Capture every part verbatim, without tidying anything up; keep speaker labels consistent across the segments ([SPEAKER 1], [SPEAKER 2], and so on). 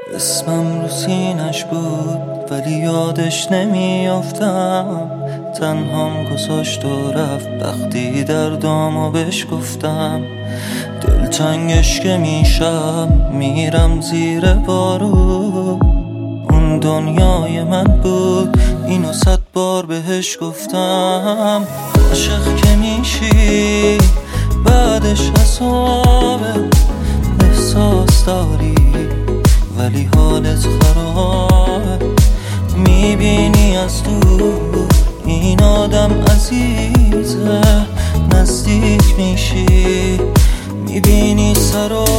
[SPEAKER 1] اسمم رو سینش بود ولی یادش نمیافتم. تنهام گذاشت و رفت وقتی دردامو بهش گفتم. دلتنگش که میشم میرم زیر بارو. اون دنیای من بود اینو صد بار بهش گفتم. عاشق که میشی بعدش حسابه. احساس داری ولی حالت خرابه. میبینی از دور این آدم عزیزه. نزدیک میشی میبینی سرابه.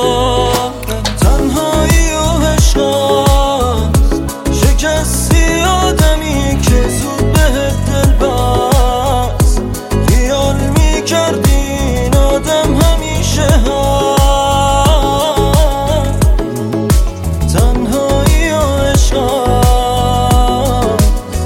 [SPEAKER 1] تنهایی و عشقاست. شکستی آدمی که زود بهت دل بست. خیال میکردی این آدم همیشه هست. تنهایی و عشقاست.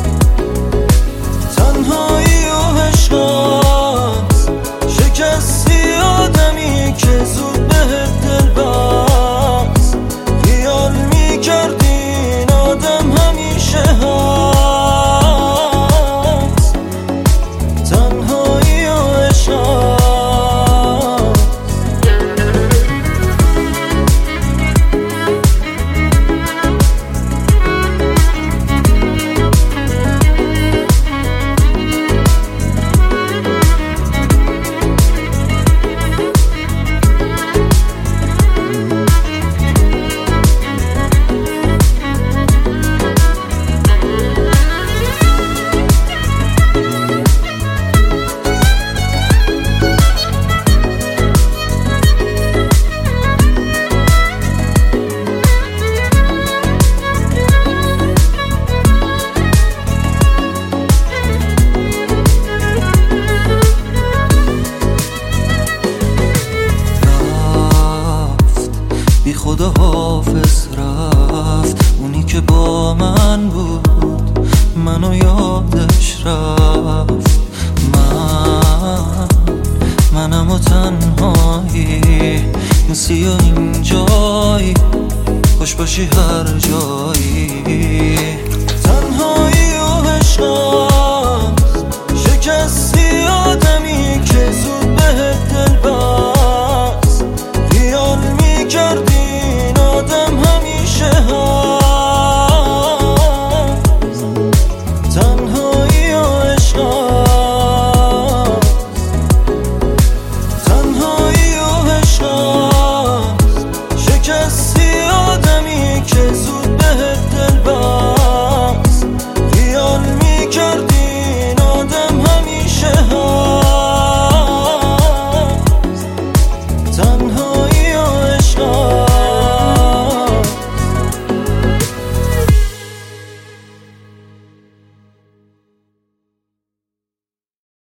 [SPEAKER 1] تنهایی و عشقاست. شکستی آدمی که زود بهت دل بست. خیال میکردی این آدم همیشه هست. تنهایی و عشقاست. بی خدا حافظ رفت. اونی که با من بود منو یادش رفت. من منم و تنهایی. نسی و اینجایی خوش باشی هر جایی. تنهایی و عشقا